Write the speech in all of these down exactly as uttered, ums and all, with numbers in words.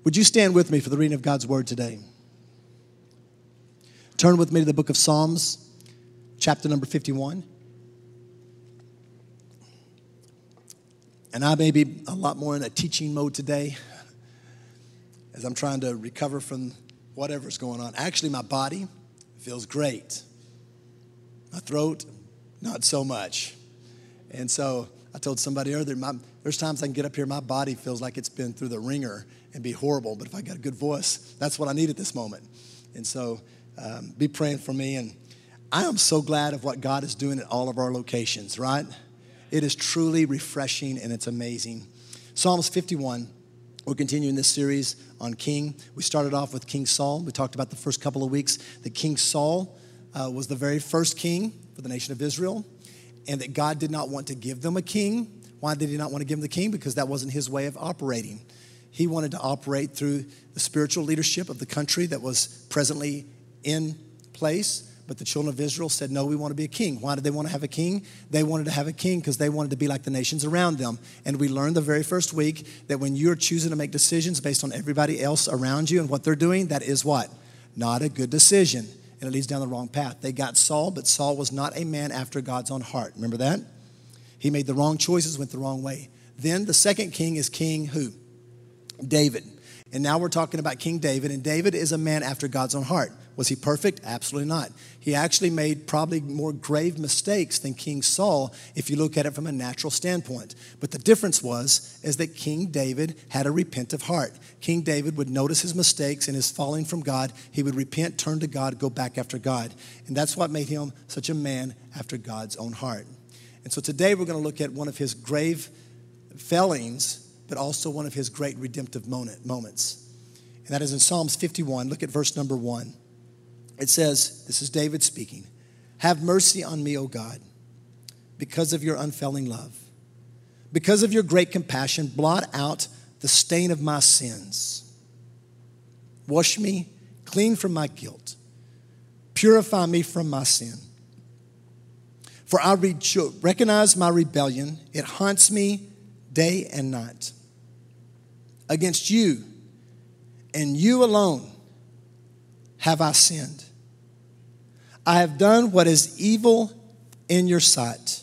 Would you stand with me for the reading of God's word today? Turn with me to the book of Psalms, chapter number fifty-one. And I may be a lot more in a teaching mode today as I'm trying to recover from whatever's going on. Actually, my body feels great. My throat, not so much. And so I told somebody earlier, my, there's times I can get up here, my body feels like it's been through the ringer and be horrible. But if I got a good voice, that's what I need at this moment. And so um, be praying for me. And I am so glad of what God is doing at all of our locations, right? It is truly refreshing and it's amazing. Psalms fifty-one, we're continuing this series on King. We started off with King Saul. We talked about the first couple of weeks that King Saul uh, was the very first king for the nation of Israel, and that God did not want to give them a king. Why did he not want to give them the king? Because that wasn't his way of operating. He wanted to operate through the spiritual leadership of the country that was presently in place. But the children of Israel said, no, we want to be a king. Why did they want to have a king? They wanted to have a king because they wanted to be like the nations around them. And we learned the very first week that when you're choosing to make decisions based on everybody else around you and what they're doing, that is what? Not a good decision. And it leads down the wrong path. They got Saul, but Saul was not a man after God's own heart. Remember that? He made the wrong choices, went the wrong way. Then the second king is King who? David. And now we're talking about King David, and David is a man after God's own heart. Was he perfect? Absolutely not. He actually made probably more grave mistakes than King Saul if you look at it from a natural standpoint. But the difference was is that King David had a repentant heart. King David would notice his mistakes and his falling from God. He would repent, turn to God, go back after God. And that's what made him such a man after God's own heart. And so today we're going to look at one of his grave failings, but also one of his great redemptive moments. And that is in Psalms fifty-one. Look at verse number one. It says, this is David speaking, have mercy on me, O God, because of your unfailing love. Because of your great compassion, blot out the stain of my sins. Wash me clean from my guilt. Purify me from my sin. For I recognize my rebellion. It haunts me day and night. Against you and you alone have I sinned. I have done what is evil in your sight.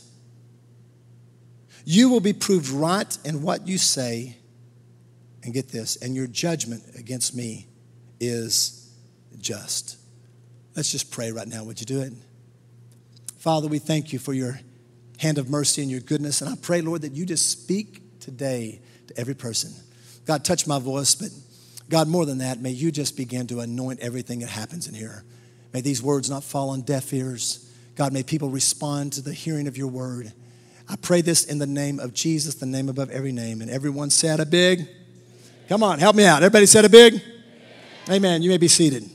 You will be proved right in what you say. And get this, and your judgment against me is just. Let's just pray right now. Would you do it? Father, we thank you for your hand of mercy and your goodness. And I pray, Lord, that you just speak today to every person. God, touch my voice, but God, more than that, may you just begin to anoint everything that happens in here. May these words not fall on deaf ears. God, may people respond to the hearing of your word. I pray this in the name of Jesus, the name above every name. And everyone said a big, come on, help me out. Everybody said a big? Amen. Amen. You may be seated.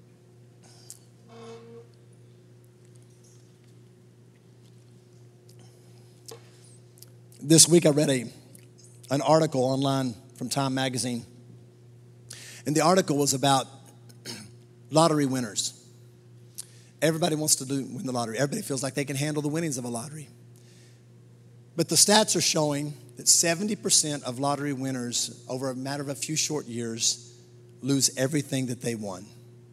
This week I read a, an article online from Time Magazine. And the article was about lottery winners. Everybody wants to do, win the lottery. Everybody feels like they can handle the winnings of a lottery. But the stats are showing that seventy percent of lottery winners over a matter of a few short years lose everything that they won.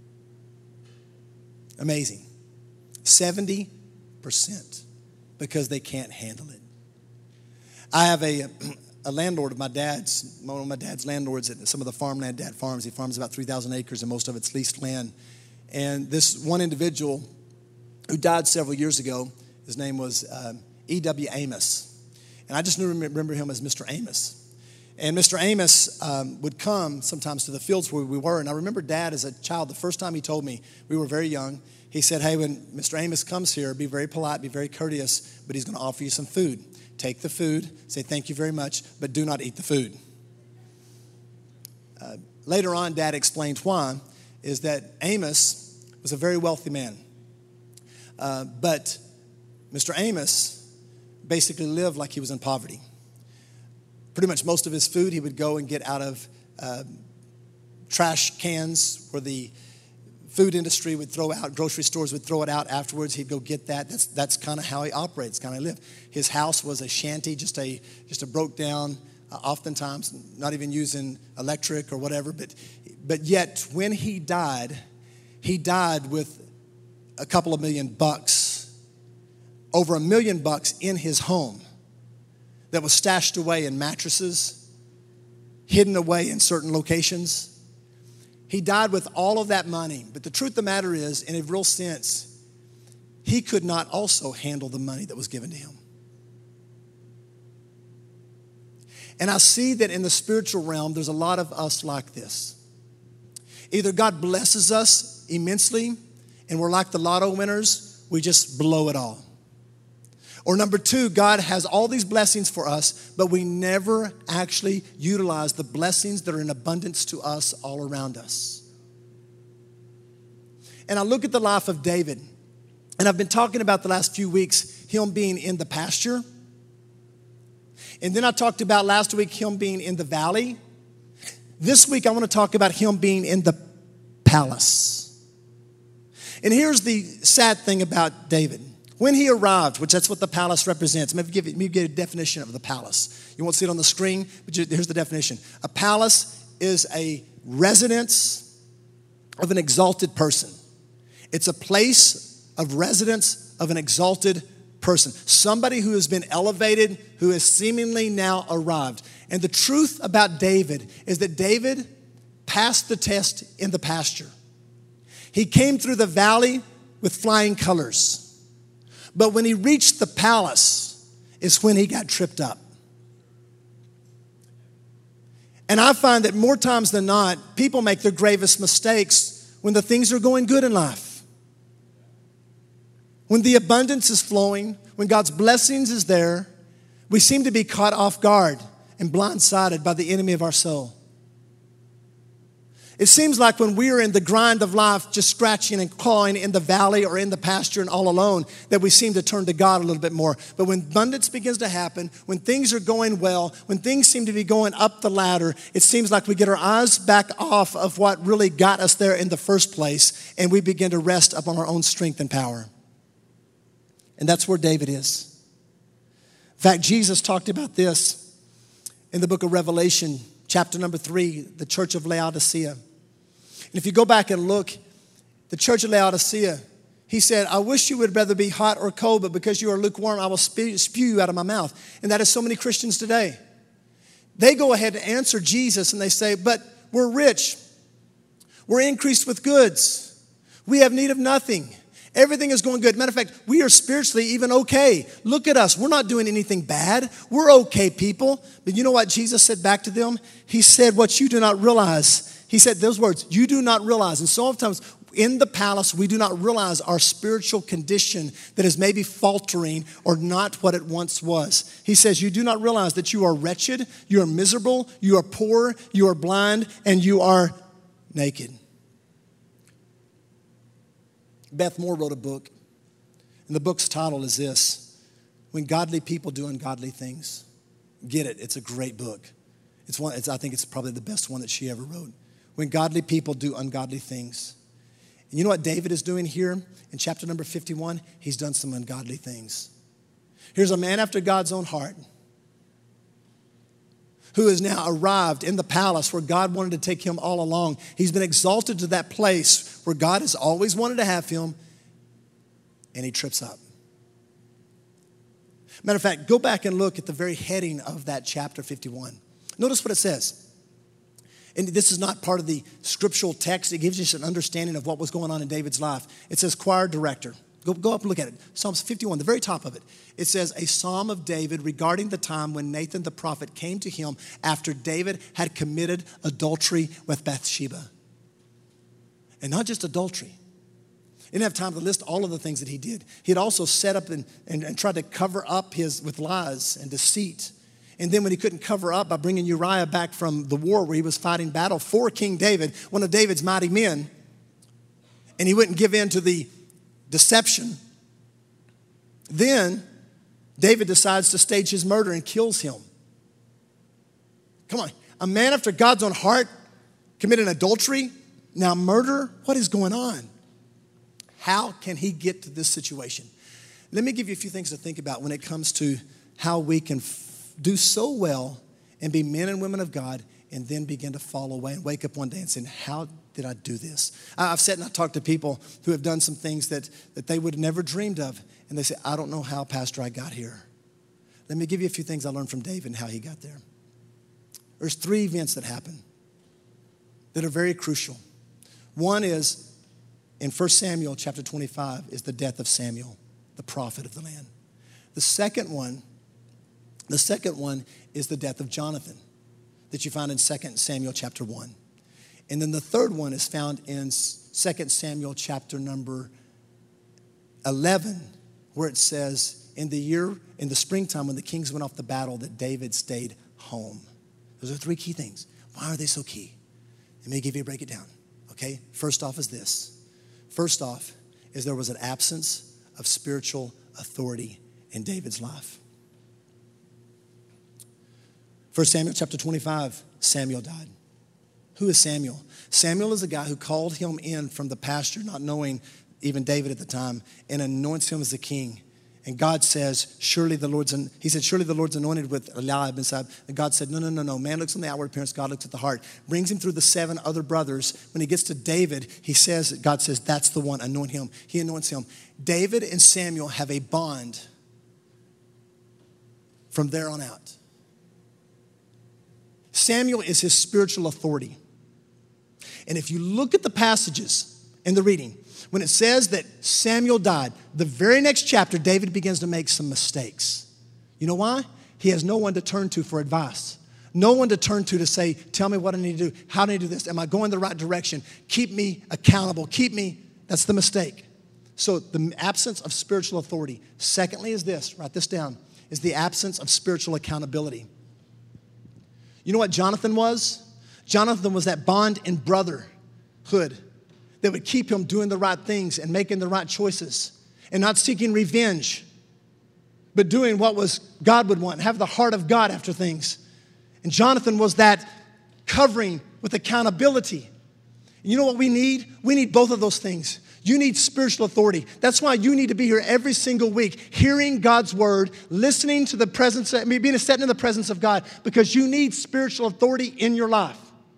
Amazing. seventy percent because they can't handle it. I have a... A landlord of my dad's, one of my dad's landlords at some of the farmland dad farms. He farms about three thousand acres and most of it's leased land. And this one individual who died several years ago, his name was um, E W Amos. And I just knew, remember him as Mister Amos. And Mister Amos um, would come sometimes to the fields where we were. And I remember Dad as a child, the first time he told me, we were very young, he said, hey, when Mister Amos comes here, be very polite, be very courteous, but he's going to offer you some food. Take the food, say thank you very much, but do not eat the food. Uh, later on, Dad explained why, is that Amos was a very wealthy man. Uh, but Mister Amos basically lived like he was in poverty. Pretty much most of his food he would go and get out of uh, trash cans where the food industry would throw out, grocery stores would throw it out afterwards. He'd go get that. That's that's kind of how he operates, kind of lived. His house was a shanty, just a just a broke down uh, oftentimes not even using electric or whatever. But, but yet when he died, he died with a couple of million bucks, over a million bucks in his home that was stashed away in mattresses, hidden away in certain locations. He died with all of that money. But the truth of the matter is, in a real sense, he could not also handle the money that was given to him. And I see that in the spiritual realm, there's a lot of us like this. Either God blesses us immensely and we're like the lotto winners, we just blow it all. Or number two, God has all these blessings for us, but we never actually utilize the blessings that are in abundance to us all around us. And I look at the life of David, and I've been talking about the last few weeks, him being in the pasture. And then I talked about last week, him being in the valley. This week, I want to talk about him being in the palace. And here's the sad thing about David. When he arrived, which that's what the palace represents. Maybe give, maybe give a definition of the palace. You won't see it on the screen, but here's the definition. A palace is a residence of an exalted person. It's a place of residence of an exalted person. Somebody who has been elevated, who has seemingly now arrived. And the truth about David is that David passed the test in the pasture. He came through the valley with flying colors. But when he reached the palace is when he got tripped up. And I find that more times than not, people make their gravest mistakes when the things are going good in life. When the abundance is flowing, when God's blessings is there, we seem to be caught off guard and blindsided by the enemy of our soul. It seems like when we are in the grind of life, just scratching and clawing in the valley or in the pasture and all alone, that we seem to turn to God a little bit more. But when abundance begins to happen, when things are going well, when things seem to be going up the ladder, it seems like we get our eyes back off of what really got us there in the first place, and we begin to rest upon our own strength and power. And that's where David is. In fact, Jesus talked about this in the book of Revelation, chapter number three, the church of Laodicea. And if you go back and look, the church of Laodicea, he said, I wish you would rather be hot or cold, but because you are lukewarm, I will spew, spew you out of my mouth. And that is so many Christians today. They go ahead and answer Jesus and they say, but we're rich. We're increased with goods. We have need of nothing. Everything is going good. Matter of fact, we are spiritually even okay. Look at us. We're not doing anything bad. We're okay people. But you know what Jesus said back to them? He said, what you do not realize. He said those words, you do not realize. And so oftentimes in the palace, we do not realize our spiritual condition that is maybe faltering or not what it once was. He says, you do not realize that you are wretched, you are miserable, you are poor, you are blind, and you are naked. Beth Moore wrote a book, and the book's title is this, When Godly People Do Ungodly Things. Get it, it's a great book. It's one. It's, I think it's probably the best one that she ever wrote. When godly people do ungodly things. And you know what David is doing here in chapter number fifty-one? He's done some ungodly things. Here's a man after God's own heart who has now arrived in the palace where God wanted to take him all along. He's been exalted to that place where God has always wanted to have him, and he trips up. Matter of fact, go back and look at the very heading of that chapter fifty-one. Notice what it says. And this is not part of the scriptural text. It gives you an understanding of what was going on in David's life. It says choir director. Go, go up and look at it. Psalms fifty-one, the very top of it. It says a psalm of David regarding the time when Nathan the prophet came to him after David had committed adultery with Bathsheba. And not just adultery. He didn't have time to list all of the things that he did. He had also set up and, and, and tried to cover up his with lies and deceit. And then when he couldn't cover up by bringing Uriah back from the war where he was fighting battle for King David, one of David's mighty men, and he wouldn't give in to the deception, then David decides to stage his murder and kills him. Come on, a man after God's own heart committed adultery, now murder? What is going on? How can he get to this situation? Let me give you a few things to think about when it comes to how we can f- do so well and be men and women of God and then begin to fall away and wake up one day and say, how did I do this? I've sat and I've talked to people who have done some things that, that they would have never dreamed of. And they say, I don't know how, Pastor, I got here. Let me give you a few things I learned from David and how he got there. There's three events that happen that are very crucial. One is in First Samuel chapter twenty-five is the death of Samuel, the prophet of the land. The second one, the second one is the death of Jonathan that you find in Second Samuel chapter one. And then the third one is found in Second Samuel chapter number eleven, where it says in the year, in the springtime when the kings went off the battle, that David stayed home. Those are three key things. Why are they so key? Let me give you a break it down, okay? First off is this. First off is there was an absence of spiritual authority in David's life. First Samuel chapter twenty-five, Samuel died. Who is Samuel? Samuel is a guy who called him in from the pasture, not knowing even David at the time, and anoints him as the king. And God says, surely the Lord's, an, he said, surely the Lord's anointed with Eliab inside. And God said, no, no, no, no. Man looks on the outward appearance, God looks at the heart. Brings him through the seven other brothers. When he gets to David, he says, God says, that's the one, anoint him. He anoints him. David and Samuel have a bond from there on out. Samuel is his spiritual authority. And if you look at the passages in the reading, when it says that Samuel died, the very next chapter, David begins to make some mistakes. You know why? He has no one to turn to for advice. No one to turn to to say, tell me what I need to do. How do I do this? Am I going the right direction? Keep me accountable. Keep me. That's the mistake. So the absence of spiritual authority. Secondly is this, write this down, is the absence of spiritual accountability. You know what Jonathan was? Jonathan was that bond in brotherhood that would keep him doing the right things and making the right choices and not seeking revenge, but doing what was God would want, have the heart of God after things. And Jonathan was that covering with accountability. And you know what we need? We need both of those things. You need spiritual authority. That's why you need to be here every single week, hearing God's word, listening to the presence, I mean, being set in the presence of God, because you need spiritual authority in your life.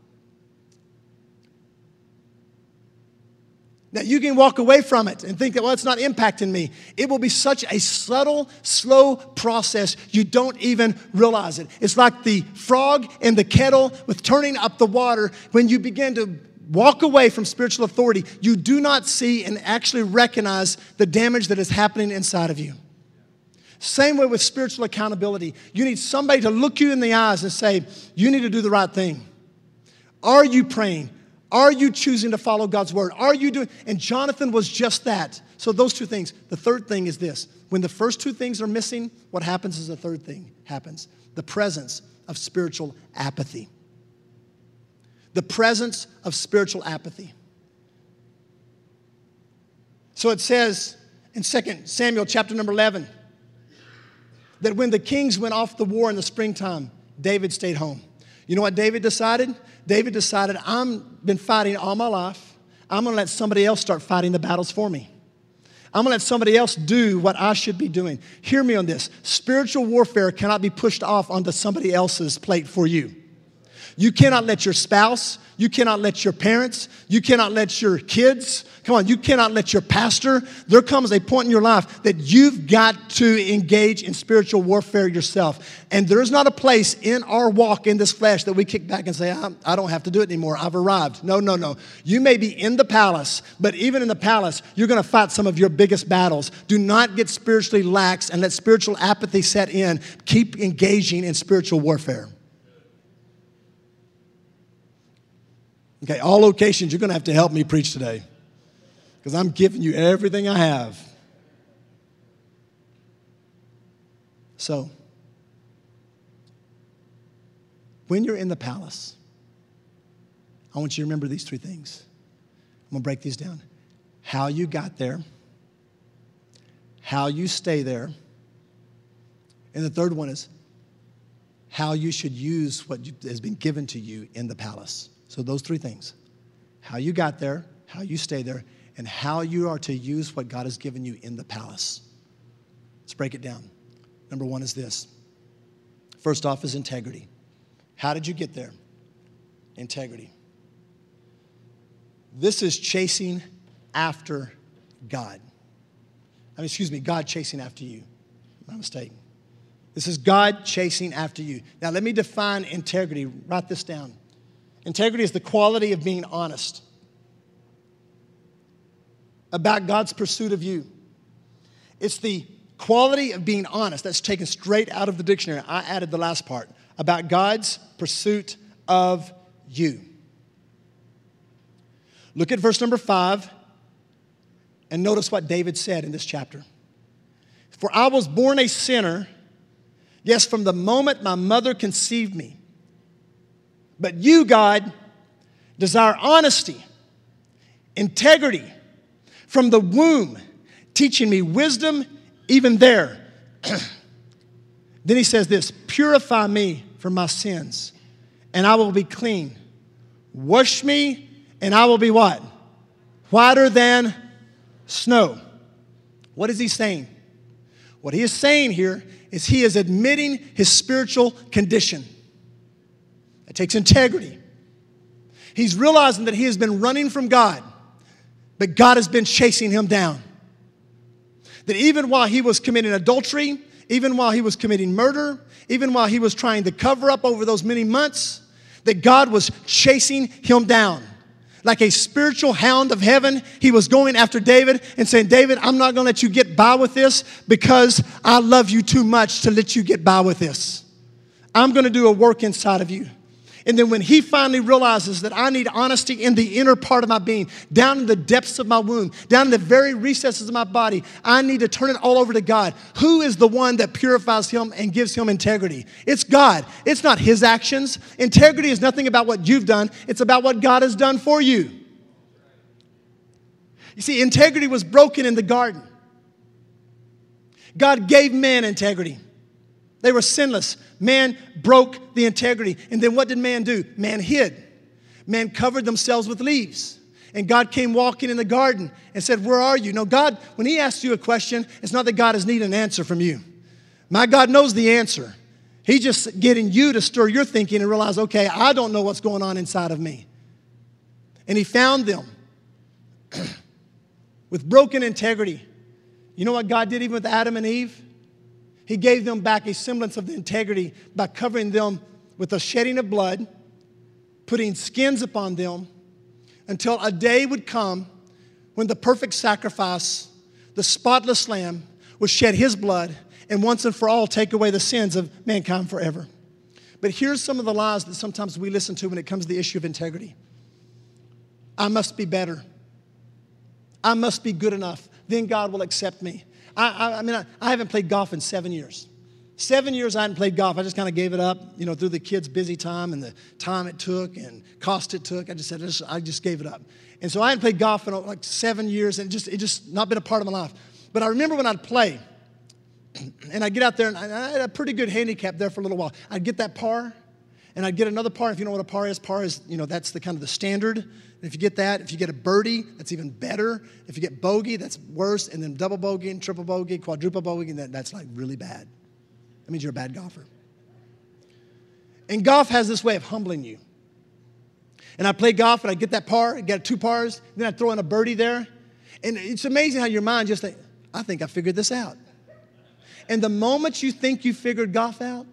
Now, you can walk away from it and think that, well, it's not impacting me. It will be such a subtle, slow process, you don't even realize it. It's like the frog in the kettle with turning up the water. When you begin to walk away from spiritual authority, you do not see and actually recognize the damage that is happening inside of you. Same way with spiritual accountability. You need somebody to look you in the eyes and say, you need to do the right thing. Are you praying? Are you choosing to follow God's word? Are you doing? And Jonathan was just that. So those two things. The third thing is this. When the first two things are missing, what happens is the third thing happens. The presence of spiritual apathy. The presence of spiritual apathy. So it says in Second Samuel chapter number eleven that when the kings went off the war in the springtime, David stayed home. You know what David decided? David decided, I've been fighting all my life. I'm going to let somebody else start fighting the battles for me. I'm going to let somebody else do what I should be doing. Hear me on this. Spiritual warfare cannot be pushed off onto somebody else's plate for you. You cannot let your spouse, you cannot let your parents, you cannot let your kids, come on, you cannot let your pastor. There comes a point in your life that you've got to engage in spiritual warfare yourself. And there's not a place in our walk in this flesh that we kick back and say, I, I don't have to do it anymore. I've arrived. No, no, no. You may be in the palace, but even in the palace, you're going to fight some of your biggest battles. Do not get spiritually lax and let spiritual apathy set in. Keep engaging in spiritual warfare. Okay, all locations, you're going to have to help me preach today because I'm giving you everything I have. So, when you're in the palace, I want you to remember these three things. I'm going to break these down. How you got there, how you stay there, and the third one is how you should use what has been given to you in the palace. So those three things, how you got there, how you stay there, and how you are to use what God has given you in the palace. Let's break it down. Number one is this. First off is integrity. How did you get there? Integrity. This is chasing after God. I mean, excuse me, God chasing after you. My mistake. This is God chasing after you. Now, let me define integrity. Write this down. Integrity is the quality of being honest about God's pursuit of you. It's the quality of being honest. That's taken straight out of the dictionary. I added the last part. About God's pursuit of you. Look at verse number five and notice what David said in this chapter. For I was born a sinner, yes, from the moment my mother conceived me. But you, God, desire honesty, integrity from the womb, teaching me wisdom even there. Then he says this, purify me from my sins, and I will be clean. Wash me, and I will be what? Whiter than snow. What is he saying? What he is saying here is he is admitting his spiritual condition. It takes integrity. He's realizing that he has been running from God, but God has been chasing him down. That even while he was committing adultery, even while he was committing murder, even while he was trying to cover up over those many months, that God was chasing him down. Like a spiritual hound of heaven, he was going after David and saying, David, I'm not going to let you get by with this because I love you too much to let you get by with this. I'm going to do a work inside of you. And then when he finally realizes that I need honesty in the inner part of my being, down in the depths of my womb, down in the very recesses of my body, I need to turn it all over to God. Who is the one that purifies him and gives him integrity? It's God. It's not his actions. Integrity is nothing about what you've done. It's about what God has done for you. You see, integrity was broken in the garden. God gave man integrity. They were sinless. Man broke the integrity. And then what did man do? Man hid. Man covered themselves with leaves. And God came walking in the garden and said, where are you? No, God, when he asks you a question, it's not that God is needing an answer from you. My God knows the answer. He's just getting you to stir your thinking and realize, okay, I don't know what's going on inside of me. And he found them with broken integrity. You know what God did even with Adam and Eve? He gave them back a semblance of the integrity by covering them with the shedding of blood, putting skins upon them, until a day would come when the perfect sacrifice, the spotless lamb, would shed his blood and once and for all take away the sins of mankind forever. But here's some of the lies that sometimes we listen to when it comes to the issue of integrity. I must be better. I must be good enough. Then God will accept me. I, I, I mean, I, I haven't played golf in seven years. Seven years I hadn't played golf. I just kind of gave it up, you know, through the kids' busy time and the time it took and cost it took. I just said, I just, I just gave it up. And so I hadn't played golf in like seven years, and it just, it just not been a part of my life. But I remember when I'd play, and I'd get out there, and I had a pretty good handicap there for a little while. I'd get that par, and I'd get another par. If you know what a par is, par is, you know, that's the kind of the standard. If you get that, if you get a birdie, that's even better. If you get bogey, that's worse. And then double bogey and triple bogey, quadruple bogey, and that, that's like really bad. That means you're a bad golfer. And golf has this way of humbling you. And I play golf, and I get that par, I get two pars, then I throw in a birdie there. And it's amazing how your mind just think, I think I figured this out. And the moment you think you figured golf out,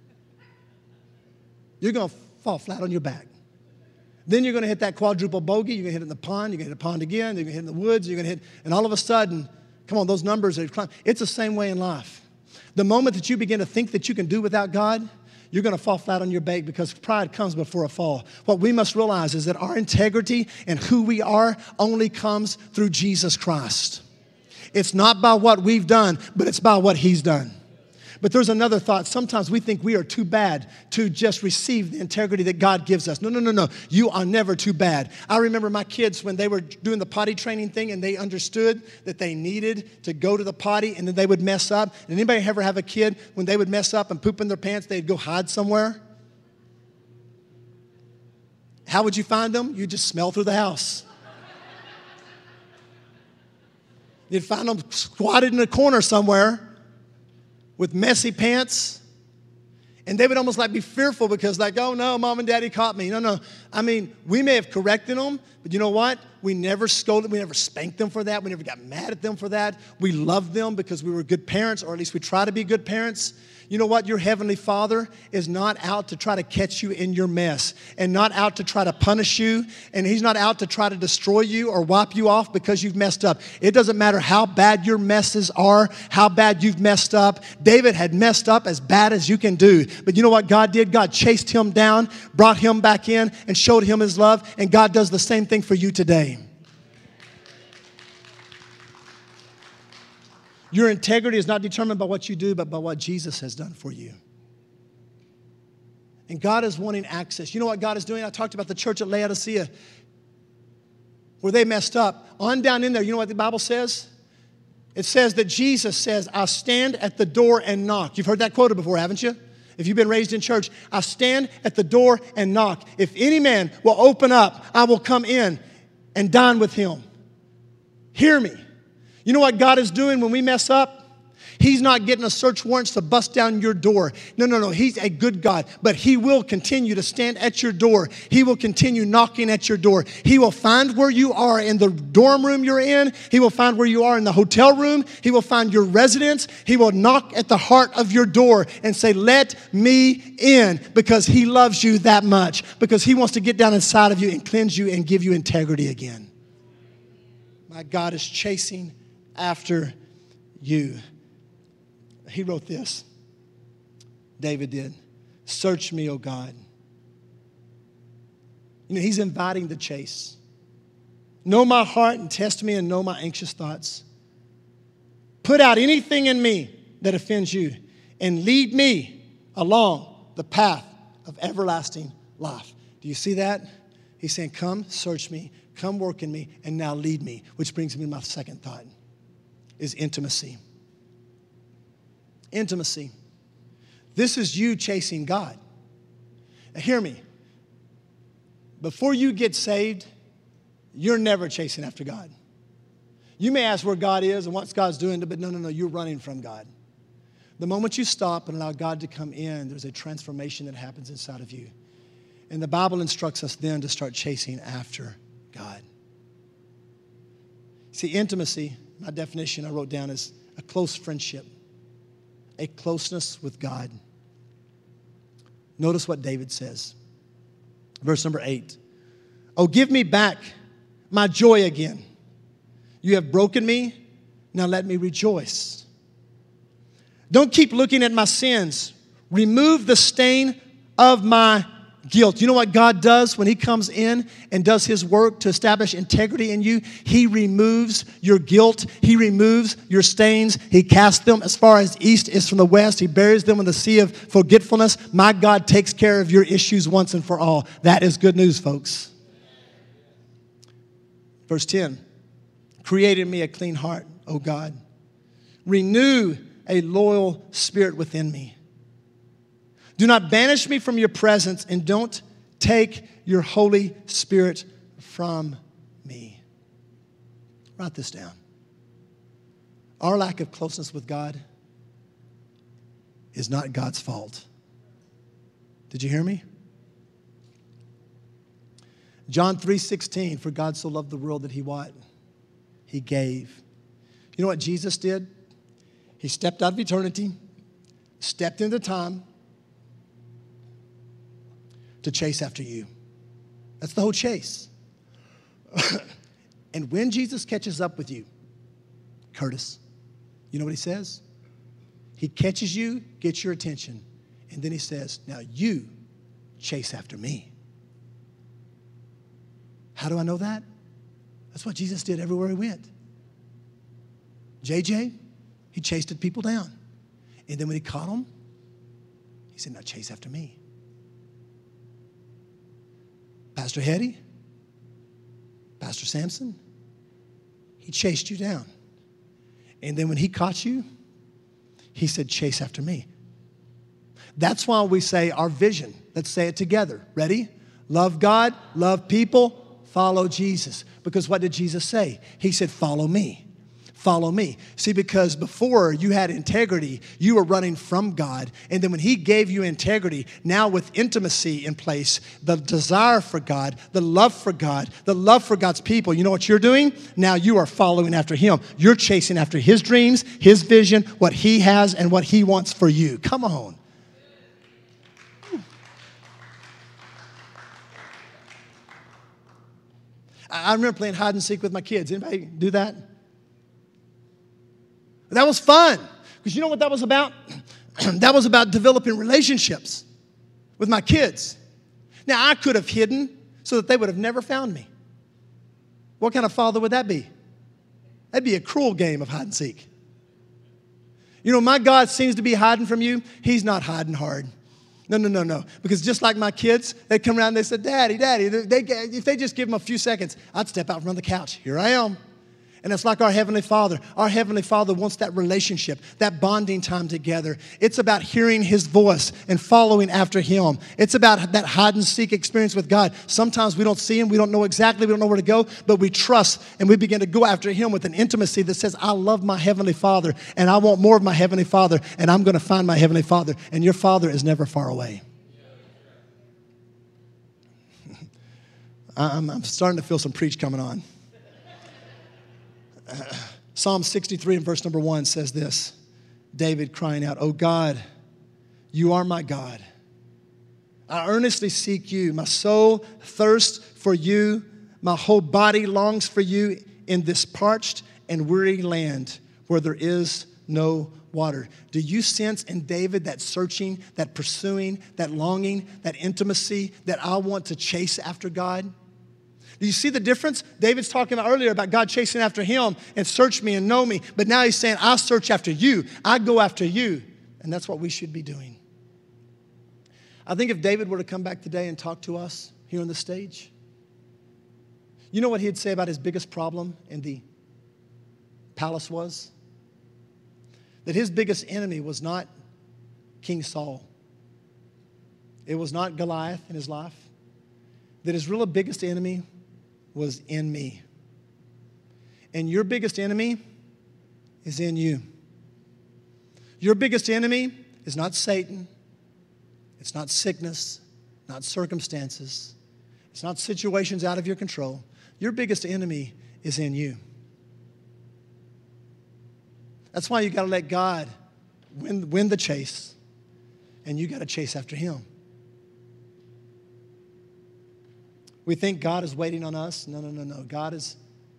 you're going to fall flat on your back. Then you're going to hit that quadruple bogey. You're going to hit it in the pond. You're going to hit the pond again. You're going to hit it in the woods. You're going to hit, and all of a sudden, come on, those numbers are climbing. It's the same way in life. The moment that you begin to think that you can do without God, you're going to fall flat on your back because pride comes before a fall. What we must realize is that our integrity and who we are only comes through Jesus Christ. It's not by what we've done, but it's by what he's done. But there's another thought. Sometimes we think we are too bad to just receive the integrity that God gives us. No, no, no, no. You are never too bad. I remember my kids when they were doing the potty training thing and they understood that they needed to go to the potty and then they would mess up. Did anybody ever have a kid when they would mess up and poop in their pants, they'd go hide somewhere? How would you find them? You'd just smell through the house. You'd find them squatted in a corner somewhere with messy pants. And they would almost like be fearful because like, oh no, mom and daddy caught me. No, no. I mean, we may have corrected them, but you know what? We never scolded, we never spanked them for that. We never got mad at them for that. We loved them because we were good parents, or at least we try to be good parents. You know what? Your Heavenly Father is not out to try to catch you in your mess and not out to try to punish you. And He's not out to try to destroy you or wipe you off because you've messed up. It doesn't matter how bad your messes are, how bad you've messed up. David had messed up as bad as you can do. But you know what God did? God chased him down, brought him back in, and showed him His love. And God does the same thing for you today. Your integrity is not determined by what you do, but by what Jesus has done for you. And God is wanting access. You know what God is doing? I talked about the church at Laodicea where they messed up. On down in there, you know what the Bible says? It says that Jesus says, I stand at the door and knock. You've heard that quoted before, haven't you? If you've been raised in church, I stand at the door and knock. If any man will open up, I will come in and dine with him. Hear me. You know what God is doing when we mess up? He's not getting a search warrant to bust down your door. No, no, no. He's a good God. But He will continue to stand at your door. He will continue knocking at your door. He will find where you are in the dorm room you're in. He will find where you are in the hotel room. He will find your residence. He will knock at the heart of your door and say, let me in, because He loves you that much. Because He wants to get down inside of you and cleanse you and give you integrity again. My God is chasing after you. He wrote this. David did. Search me, O God. You know, he's inviting the chase. Know my heart and test me and know my anxious thoughts. Put out anything in me that offends you and lead me along the path of everlasting life. Do you see that? He's saying, come, search me, come work in me, and now lead me. Which brings me to my second thought, is intimacy. Intimacy. This is you chasing God. Now hear me. Before you get saved, you're never chasing after God. You may ask where God is and what God's doing, but no, no, no, you're running from God. The moment you stop and allow God to come in, there's a transformation that happens inside of you. And the Bible instructs us then to start chasing after God. See, intimacy, my definition I wrote down is a close friendship, a closeness with God. Notice what David says. Verse number eight. Oh, give me back my joy again. You have broken me, now let me rejoice. Don't keep looking at my sins. Remove the stain of my guilt. You know what God does when He comes in and does His work to establish integrity in you? He removes your guilt. He removes your stains. He casts them as far as east is from the west. He buries them in the sea of forgetfulness. My God takes care of your issues once and for all. That is good news, folks. Verse ten. Create in me a clean heart, O God. Renew a loyal spirit within me. Do not banish me from your presence, and don't take your Holy Spirit from me. Write this down. Our lack of closeness with God is not God's fault. Did you hear me? John three sixteen, for God so loved the world that He what? He gave. You know what Jesus did? He stepped out of eternity, stepped into time to chase after you. That's the whole chase. And when Jesus catches up with you, Curtis, you know what He says? He catches you, gets your attention, and then He says, now you chase after me. How do I know that? That's what Jesus did everywhere He went. J J, he chased people down. And then when He caught them, He said, now chase after me. Pastor Hetty, Pastor Samson, he chased you down. And then when he caught you, he said, chase after me. That's why we say our vision. Let's say it together. Ready? Love God, love people, follow Jesus. Because what did Jesus say? He said, follow me. follow me. See, because before you had integrity, you were running from God. And then when he gave you integrity, now with intimacy in place, the desire for God, the love for God, the love for God's people, you know what you're doing? Now you are following after him. You're chasing after his dreams, his vision, what he has, and what he wants for you. Come on. I remember playing hide and seek with my kids. Anybody do that? That was fun. Because you know what that was about? That was about developing relationships with my kids. Now, I could have hidden so that they would have never found me. What kind of father would that be? That'd be a cruel game of hide and seek. You know, my God seems to be hiding from you. He's not hiding hard. No, no, no, no. Because just like my kids, they come around and they say, Daddy, Daddy. They, if they just give them a few seconds, I'd step out from the couch. Here I am. And it's like our Heavenly Father. Our Heavenly Father wants that relationship, that bonding time together. It's about hearing his voice and following after him. It's about that hide and seek experience with God. Sometimes we don't see him. We don't know exactly. We don't know where to go. But we trust and we begin to go after him with an intimacy that says, I love my Heavenly Father and I want more of my Heavenly Father and I'm going to find my Heavenly Father. And your Father is never far away. I'm, I'm starting to feel some preach coming on. Uh, Psalm sixty-three and verse number one says this, David crying out, "Oh God, you are my God. I earnestly seek you. My soul thirsts for you. My whole body longs for you in this parched and weary land where there is no water." Do you sense in David that searching, that pursuing, that longing, that intimacy, that I want to chase after God? Do you see the difference? David's talking about earlier about God chasing after him and search me and know me. But now he's saying, I search after you. I go after you. And that's what we should be doing. I think if David were to come back today and talk to us here on the stage, you know what he'd say about his biggest problem in the palace was? That his biggest enemy was not King Saul. It was not Goliath in his life. That his real biggest enemy was in me. And your biggest enemy is in you. Your biggest enemy is not Satan. It's not sickness, not circumstances. It's not situations out of your control. Your biggest enemy is in you. That's why you got to let God win, win the chase, and you got to chase after him. We think God is waiting on us. No, no, no, no. God is,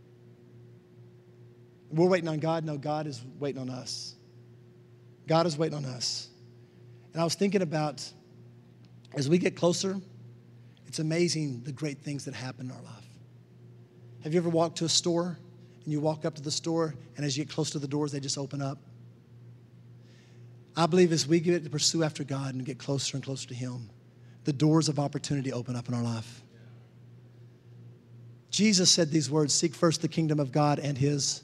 we're waiting on God. No, God is waiting on us. God is waiting on us. And I was thinking about, as we get closer, it's amazing the great things that happen in our life. Have you ever walked to a store and you walk up to the store and as you get close to the doors, they just open up? I believe as we get to pursue after God and get closer and closer to him, the doors of opportunity open up in our life. Jesus said these words, seek first the kingdom of God and his,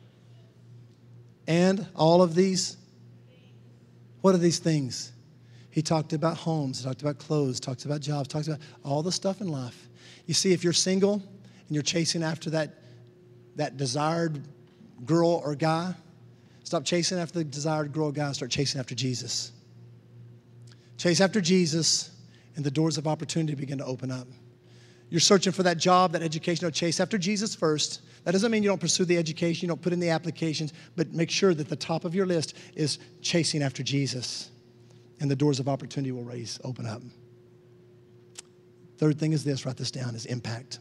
and all of these. What are these things? He talked about homes, he talked about clothes, talked about jobs, talked about all the stuff in life. You see, if you're single and you're chasing after that, that desired girl or guy, stop chasing after the desired girl or guy, start chasing after Jesus. Chase after Jesus, and the doors of opportunity begin to open up. You're searching for that job, that education, no, chase after Jesus first. That doesn't mean you don't pursue the education, you don't put in the applications, but make sure that the top of your list is chasing after Jesus. And the doors of opportunity will raise, open up. Third thing is this, write this down, is impact.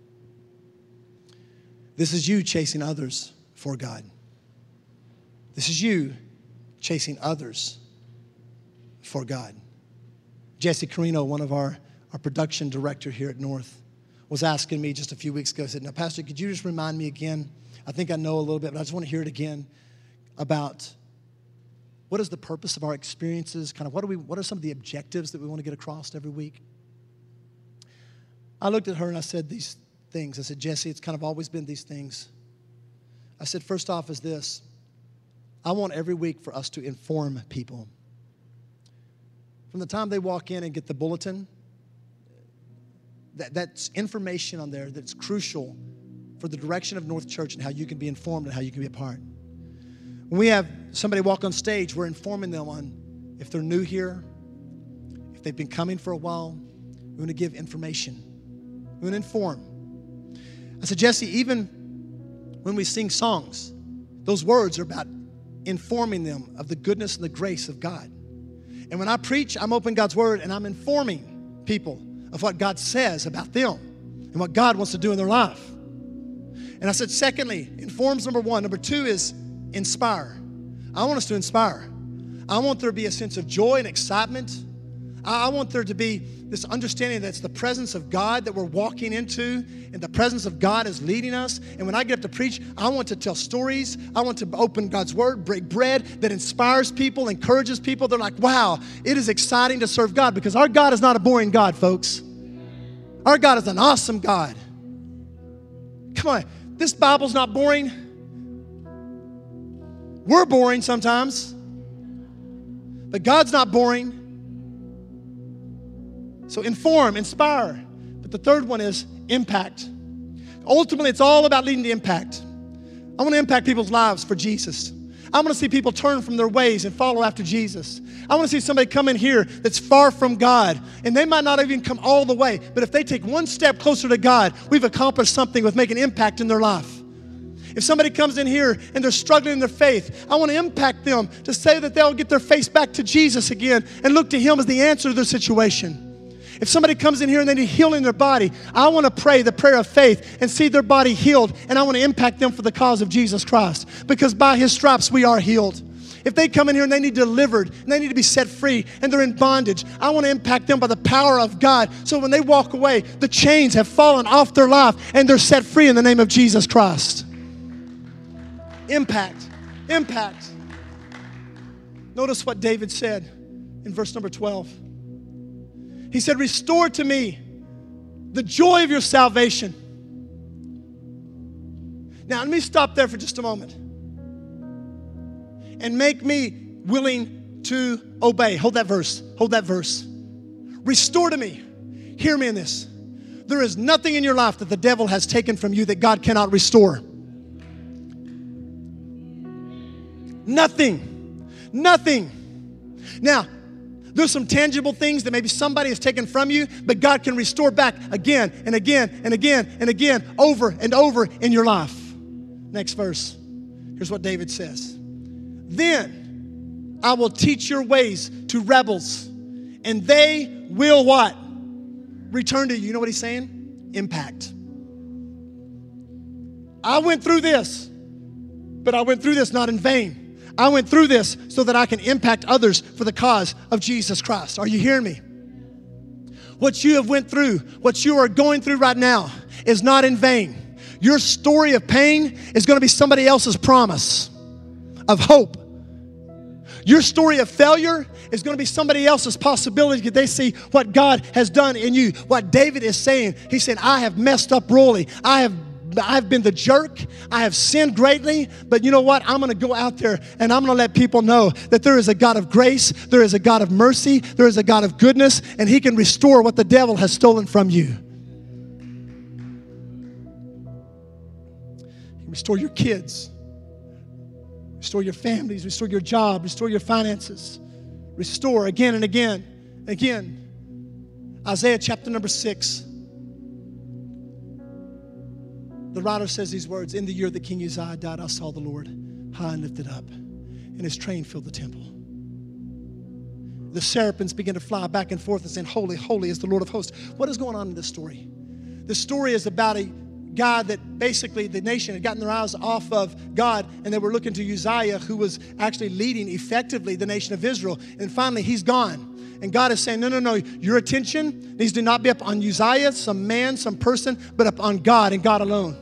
This is you chasing others for God. This is you chasing others for God. Jesse Carino, one of our Our production director here at North, was asking me just a few weeks ago, he said, now, Pastor, could you just remind me again? I think I know a little bit, but I just want to hear it again about what is the purpose of our experiences, kind of what are we, what are some of the objectives that we want to get across every week? I looked at her and I said these things. I said, Jesse, it's kind of always been these things. I said, first off is this. I want every week for us to inform people. From the time they walk in and get the bulletin, That, that's information on there that's crucial for the direction of North Church and how you can be informed and how you can be a part. When we have somebody walk on stage, we're informing them on if they're new here, if they've been coming for a while. We want to give information. We want to inform. I said, Jesse, even when we sing songs, those words are about informing them of the goodness and the grace of God. And when I preach, I'm opening God's word and I'm informing people of what God says about them and what God wants to do in their life. And I said, secondly, informs number one. Number two is inspire. I want us to inspire. I want there to be a sense of joy and excitement. I want there to be this understanding that it's the presence of God that we're walking into, and the presence of God is leading us. And when I get up to preach, I want to tell stories. I want to open God's word, break bread that inspires people, encourages people. They're like, wow, it is exciting to serve God, because our God is not a boring God, folks. Our God is an awesome God. Come on, this Bible's not boring. We're boring sometimes, but God's not boring. So inform, inspire. But the third one is impact. Ultimately, it's all about leading to impact. I want to impact people's lives for Jesus. I want to see people turn from their ways and follow after Jesus. I want to see somebody come in here that's far from God, and they might not even come all the way, but if they take one step closer to God, we've accomplished something with making impact in their life. If somebody comes in here and they're struggling in their faith, I want to impact them to say that they'll get their face back to Jesus again and look to Him as the answer to their situation. If somebody comes in here and they need healing in their body, I want to pray the prayer of faith and see their body healed, and I want to impact them for the cause of Jesus Christ, because by His stripes we are healed. If they come in here and they need delivered and they need to be set free and they're in bondage, I want to impact them by the power of God, so when they walk away, the chains have fallen off their life and they're set free in the name of Jesus Christ. Impact. Impact. Notice what David said in verse number twelve. He said, restore to me the joy of your salvation. Now, let me stop there for just a moment. And make me willing to obey. Hold that verse. Hold that verse. Restore to me. Hear me in this. There is nothing in your life that the devil has taken from you that God cannot restore. Nothing. Nothing. Now, there's some tangible things that maybe somebody has taken from you, but God can restore back again and again and again and again, over and over in your life. Next verse. Here's what David says. Then I will teach your ways to rebels, and they will what? Return to you. You know what he's saying? Impact. I went through this, but I went through this not in vain. I went through this so that I can impact others for the cause of Jesus Christ. Are you hearing me? What you have went through, what you are going through right now is not in vain. Your story of pain is going to be somebody else's promise of hope. Your story of failure is going to be somebody else's possibility that they see what God has done in you. What David is saying, he said, I have messed up royally. I have I've been the jerk. I have sinned greatly. But you know what? I'm going to go out there and I'm going to let people know that there is a God of grace. There is a God of mercy. There is a God of goodness. And He can restore what the devil has stolen from you. He can restore your kids. Restore your families. Restore your job. Restore your finances. Restore again and again and again. Isaiah chapter number six. The writer says these words, in the year that King Uzziah died, I saw the Lord high and lifted up, and His train filled the temple. The seraphims began to fly back and forth and saying, holy, holy is the Lord of hosts. What is going on in this story? This story is about a guy that basically the nation had gotten their eyes off of God, and they were looking to Uzziah, who was actually leading effectively the nation of Israel. And finally, he's gone. And God is saying, no, no, no, your attention needs to not be up on Uzziah, some man, some person, but up on God and God alone.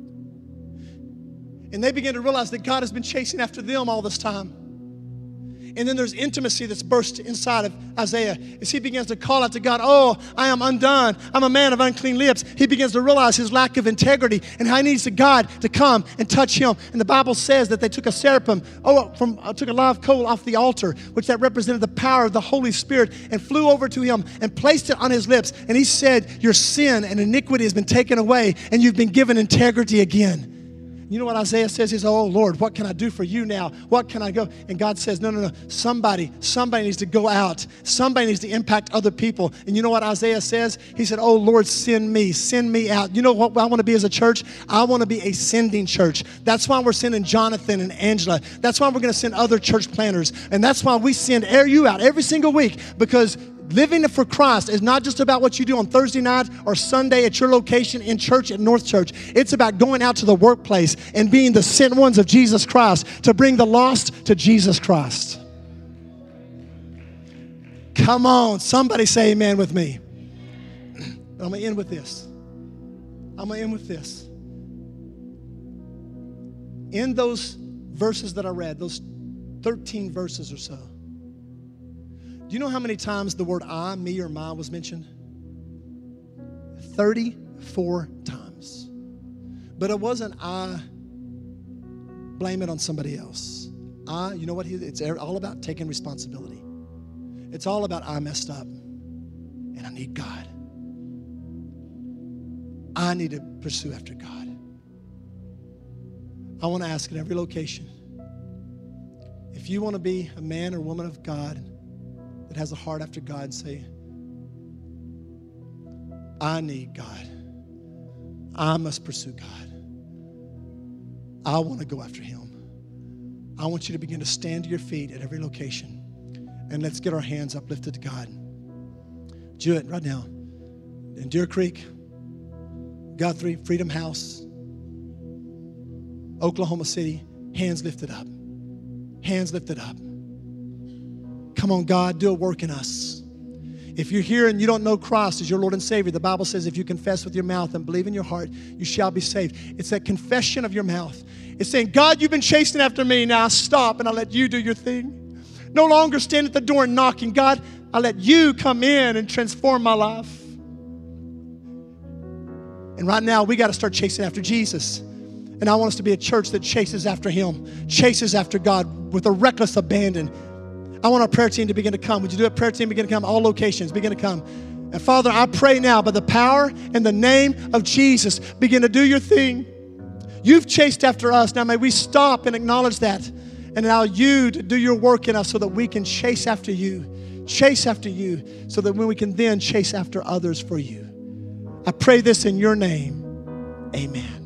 And they begin to realize that God has been chasing after them all this time. And then there's intimacy that's burst inside of Isaiah as he begins to call out to God, oh, I am undone. I'm a man of unclean lips. He begins to realize his lack of integrity and how he needs to God to come and touch him. And the Bible says that they took a seraphim, oh, from uh, took a live coal off the altar, which that represented the power of the Holy Spirit, and flew over to him and placed it on his lips. And he said, your sin and iniquity has been taken away, and you've been given integrity again. You know what Isaiah says? He says, oh, Lord, what can I do for you now? What can I go? And God says, no, no, no. Somebody, somebody needs to go out. Somebody needs to impact other people. And you know what Isaiah says? He said, oh, Lord, send me. Send me out. You know what I want to be as a church? I want to be a sending church. That's why we're sending Jonathan and Angela. That's why we're going to send other church planners. And that's why we send you out every single week, because living for Christ is not just about what you do on Thursday night or Sunday at your location in church at North Church. It's about going out to the workplace and being the sent ones of Jesus Christ to bring the lost to Jesus Christ. Come on, somebody say amen with me. I'm going to end with this. I'm going to end with this. In those verses that I read, those thirteen verses or so, do you know how many times the word I, me, or my was mentioned? thirty-four times. But it wasn't I blame it on somebody else. I, you know what? It's all about taking responsibility. It's all about I messed up and I need God. I need to pursue after God. I want to ask at every location, if you want to be a man or woman of God that has a heart after God, and say, I need God. I must pursue God. I want to go after him. I want you to begin to stand to your feet at every location, and let's get our hands uplifted to God. Do it right now. In Deer Creek, Guthrie, Freedom House, Oklahoma City, hands lifted up. Hands lifted up. Come on, God, do a work in us. If you're here and you don't know Christ as your Lord and Savior, the Bible says if you confess with your mouth and believe in your heart, you shall be saved. It's that confession of your mouth. It's saying, God, you've been chasing after me. Now I stop and I let you do your thing. No longer stand at the door and knocking. God, I let you come in and transform my life. And right now, we got to start chasing after Jesus. And I want us to be a church that chases after him, chases after God with a reckless abandon. I want our prayer team to begin to come. Would you do it? Prayer team begin to come. All locations begin to come. And Father, I pray now by the power and the name of Jesus, begin to do your thing. You've chased after us. Now may we stop and acknowledge that and allow you to do your work in us so that we can chase after you. Chase after you so that when we can then chase after others for you. I pray this in your name. Amen.